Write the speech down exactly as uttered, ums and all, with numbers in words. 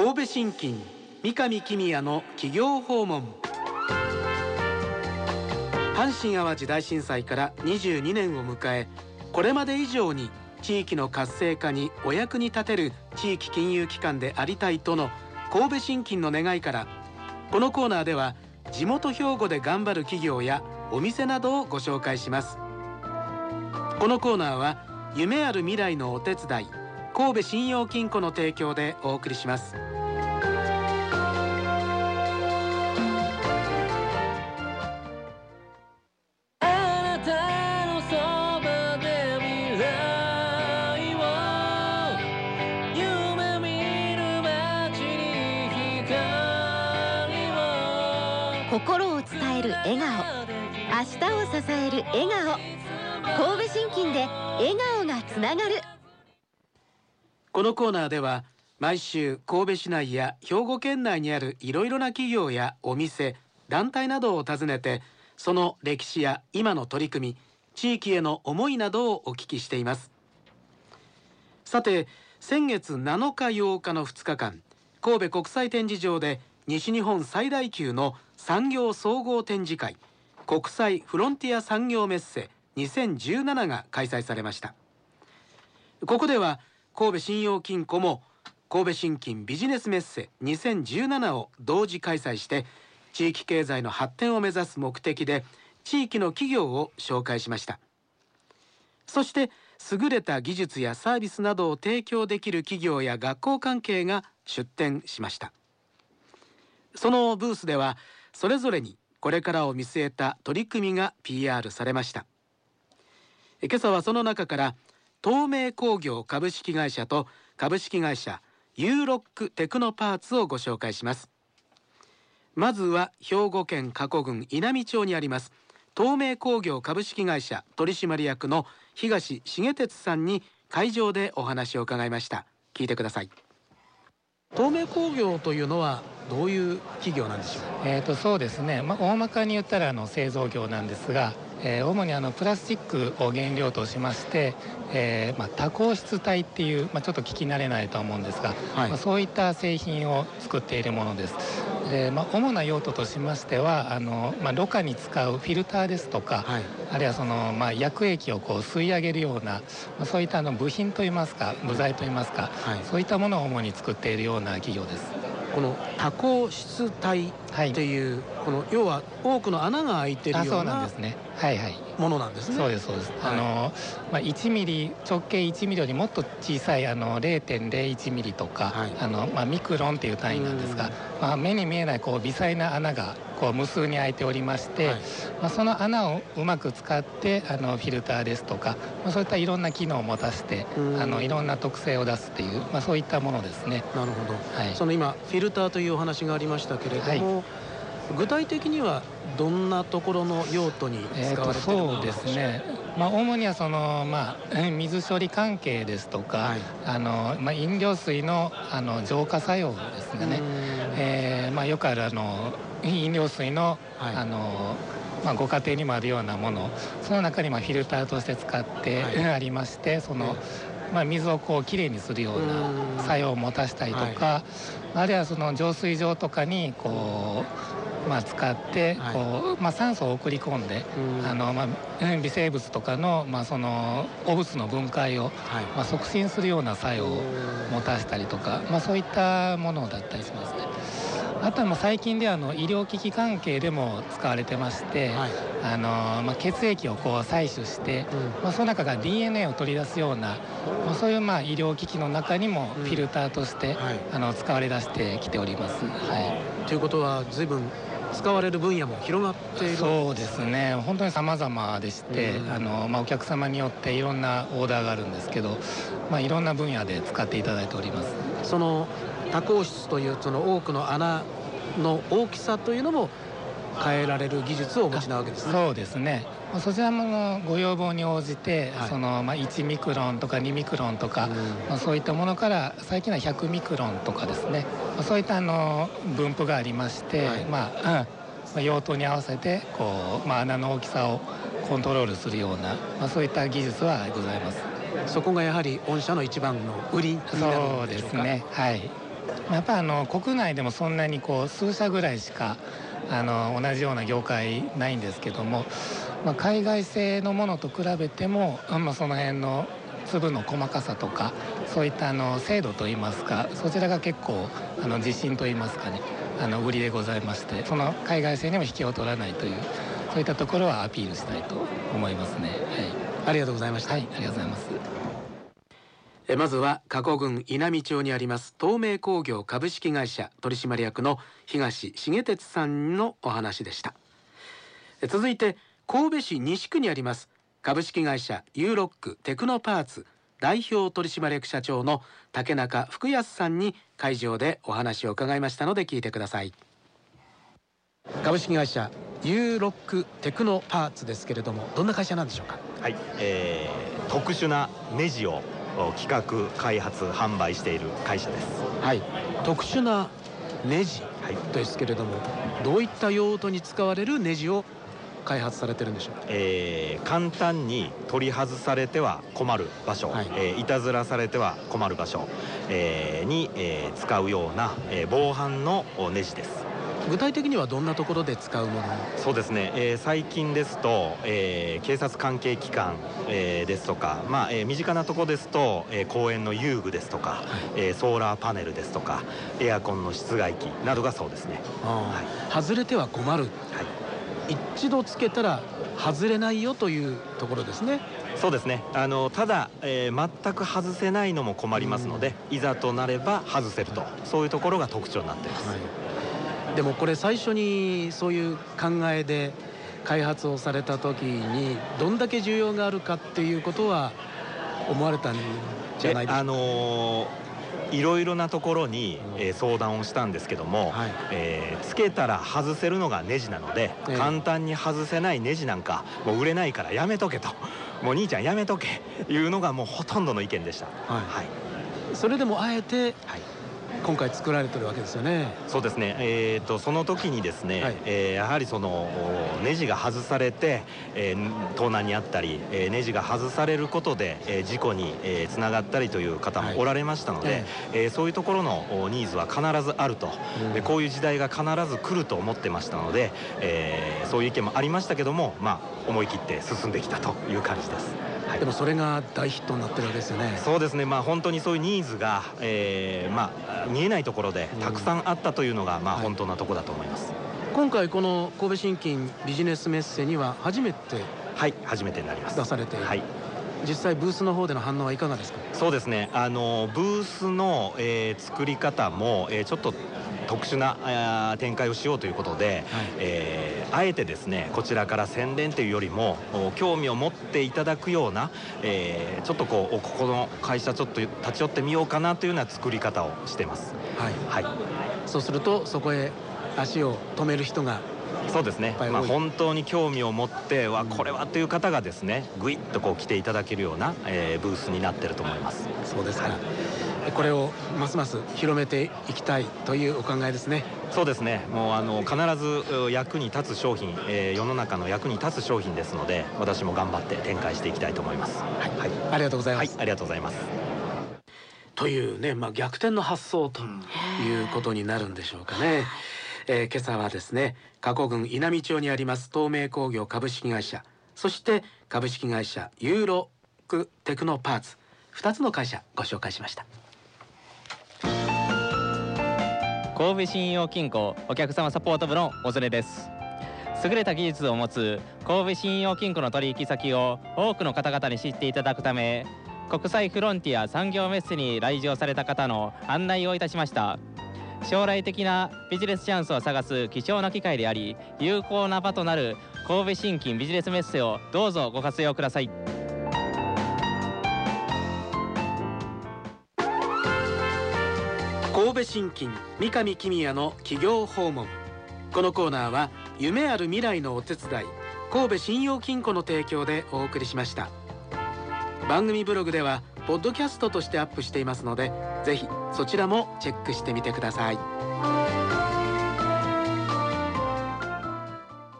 神戸信金三上公也の企業訪問。阪神・淡路大震災からにじゅうにねんを迎え、これまで以上に地域の活性化にお役に立てる地域金融機関でありたいとの神戸信金の願いから、このコーナーでは地元兵庫で頑張る企業やお店などをご紹介します。このコーナーは夢ある未来のお手伝い、神戸信用金庫の提供でお送りします。 心を伝える笑顔、明日を支える笑顔。神戸信金で笑顔がつながる。 このコーナーでは毎週神戸市内や兵庫県内にあるいろいろな企業やお店、団体などを訪ねて、その歴史や今の取り組み、地域への思いなどをお聞きしています。さて、先月なのかようかのふつかかん、神戸国際展示場で西日本最大級の産業総合展示会、国際フロンティア産業メッセにせんじゅうななが開催されました。ここでは神戸信用金庫も神戸信金ビジネスメッセにせんじゅうななを同時開催して、地域経済の発展を目指す目的で地域の企業を紹介しました。そして優れた技術やサービスなどを提供できる企業や学校関係が出展しました。そのブースではそれぞれにこれからを見据えた取り組みが ピーアール されました。今朝はその中から東名工業株式会社と株式会社ユーロックテクノパーツをご紹介します。まずは兵庫県加古郡稲美町にあります東名工業株式会社取締役の東重哲さんに会場でお話を伺いました。聞いてください。東名工業というのはどういう企業なんでしょう。 えーとそうですね、まあ、大まかに言ったらあの製造業なんですが、えー、主にあのプラスチックを原料としまして、えーまあ、多孔質体っていう、まあ、ちょっと聞き慣れないと思うんですが、はい、まあ、そういった製品を作っているものです。で、まあ、主な用途としましてはあの、まあ、ろ過に使うフィルターですとか、はい、あるいはその、まあ、薬液をこう吸い上げるような、まあ、そういったあの部品といいますか部材といいますか、はい、そういったものを主に作っているような企業です。 この多孔質体っていう、はい、この要は多くの穴が開いているようなものなんですね。 そうですそうです。はい、あのまあ、いちミリ直径いちミリよりもっと小さいあの れいてんれいいちミリとか、はい、あのまあ、ミクロンっていう単位なんですが、まあ、目に見えないこう微細な穴がこう無数に開いておりまして、はい、まあ、その穴をうまく使ってあのフィルターですとか、まあ、そういったいろんな機能を持たせてあのいろんな特性を出すっていう、まあ、そういったものですね。 なるほど、はい、その今フィルターというお話がありましたけれども、はい、具体的にはどんなところの用途に使われているものなんでしょう。 そうですね、まあ、主にはその、まあ、水処理関係ですとか、はい、あのまあ、飲料水 の, あの浄化作用ですね、えーまあ、よくあるあの飲料水 の,、はい、あのまあ、ご家庭にもあるようなもの、その中にまあフィルターとして使ってありまして、はい、その、まあ、水をこうきれいにするような作用を持たせたりとか、はい、あるいはその浄水場とかにこう、まあ、使ってこう、はい、まあ、酸素を送り込んで、あの、まあ、微生物とかの、まあ、その汚物の分解を、はい、まあ、促進するような作用を持たせたりとか、まあ、そういったものだったりしますね。あとはもう最近ではあの医療機器関係でも使われてまして、はい、あのまあ、血液をこう採取して、うん、まあ、その中から ディーエヌエー を取り出すような、まあ、そういうまあ医療機器の中にもフィルターとして、うん、はい、あの使われ出してきております。はい、 ということは随分使われる分野も広がっている。 そうですね、本当に様々でして、うん、あのまあ、お客様によっていろんなオーダーがあるんですけど、まあ、いろんな分野で使っていただいております。 その多孔質というその多くの穴の大きさというのも変えられる技術をお持ちなわけですね。 そうですね、そちらもご要望に応じて、はい、そのまあいちミクロンとかにミクロンとか、うん、まあ、そういったものから最近はひゃくミクロンとかですね、まあ、そういったあの分布がありまして、はい、まあ、うん、まあ、用途に合わせてこう、まあ、穴の大きさをコントロールするような、まあ、そういった技術はございます。 そこがやはり御社の一番の売りになるんでしょうか。 そうですね、はい。 やっぱりあの国内でもそんなにこう数社ぐらいしかあの同じような業界ないんですけども、まあ、海外製のものと比べても、まあ、その辺の粒の細かさとかそういったあの精度といいますか、そちらが結構あの自信といいますかね、あの売りでございまして、その海外製にも引けを取らないというそういったところはアピールしたいと思いますね。はい、 ありがとうございました。 はい、ありがとうございます。 えまずは加古郡稲美町にあります東名工業株式会社取締役の東重哲さんのお話でした。え続いて神戸市西区にあります株式会社ユーロックテクノパーツ代表取締役社長の竹中福康さんに会場でお話を伺いましたので聞いてください。株式会社ユーロックテクノパーツですけれども、どんな会社なんでしょうか？ はい、えー、特殊なネジを企画開発販売している会社です。 はい、特殊なネジですけれども、はい、どういった用途に使われるネジを開発されてるんでしょうか？ えー、簡単に取り外されては困る場所、はい、えー、いたずらされては困る場所、えー、に、えー、使うような、えー、防犯のネジです。 具体的にはどんなところで使うもの？ そうですね、えー、最近ですと、えー、警察関係機関、えー、ですとか、まあえー、身近なところですと、えー、公園の遊具ですとか、はい、えー、ソーラーパネルですとかエアコンの室外機などがそうですね。 はい、外れては困る、はい、一度つけたら外れないよというところですね。 そうですね、あのただ、えー、全く外せないのも困りますので、いざとなれば外せると、そういうところが特徴になっています。はい、 でもこれ最初にそういう考えで開発をされた時にどんだけ需要があるかっていうことは思われたんじゃないですか？あのーいろいろなところに、えー、相談をしたんですけども、はい、えー、つけたら外せるのがネジなので、えー、簡単に外せないネジなんかもう売れないからやめとけと、もう兄ちゃんやめとけいうのがもうほとんどの意見でした。はい、はい、 それでもあえて、はい、今回作られてるわけですよね。 そうですね、えー、とその時にですね、はい、えー、やはりそのネジが外されて、えー、盗難にあったり、えー、ネジが外されることで、えー、事故に、えー、つながったりという方もおられましたので、はい、えー、そういうところのニーズは必ずあると、うん、こういう時代が必ず来ると思ってましたので、えー、そういう意見もありましたけども、まあ、思い切って進んできたという感じです。はい、 でもそれが大ヒットになってるわけですよね。 そうですね、まあ、本当にそういうニーズが、えーまあ、見えないところでたくさんあったというのが、うん、まあ、本当なところだと思います。はい、 今回この神戸信金ビジネスメッセには初めてはい初めてになります出されている。はい、実際ブースの方での反応はいかがですか？ そうですね、あのブースの、えー、作り方も、えー、ちょっと特殊な展開をしようということで、はい、えー、あえてですねこちらから宣伝というよりも興味を持っていただくような、えー、ちょっとこうここの会社ちょっと立ち寄ってみようかなというような作り方をしてます。はい、はい、 そうするとそこへ足を止める人がそうですね、まあ、本当に興味を持ってはこれはという方がですねぐいっとこう来ていただけるような、えー、ブースになってると思います。 そうですか。はい、これをますます広めていきたいというお考えですね。 そうですね、もうあの必ず役に立つ商品、えー、世の中の役に立つ商品ですので私も頑張って展開していきたいと思います。はい、 はい、ありがとうございます。 はい、ありがとうございます。 というね、まあ、逆転の発想ということになるんでしょうかね。えー、今朝はですね加古郡稲美町にあります東名工業株式会社、そして株式会社ユーロックテクノパーツふたつの会社ご紹介しました。 神戸信用金庫お客様サポート部の小連です。優れた技術を持つ神戸信用金庫の取引先を多くの方々に知っていただくため、国際フロンティア産業メッセに来場された方の案内をいたしました。将来的なビジネスチャンスを探す貴重な機会であり、有効な場となる神戸信金ビジネスメッセをどうぞご活用ください。 神戸信金三上公也の企業訪問。このコーナーは夢ある未来のお手伝い神戸信用金庫の提供でお送りしました。番組ブログではポッドキャストとしてアップしていますので、ぜひそちらもチェックしてみてください。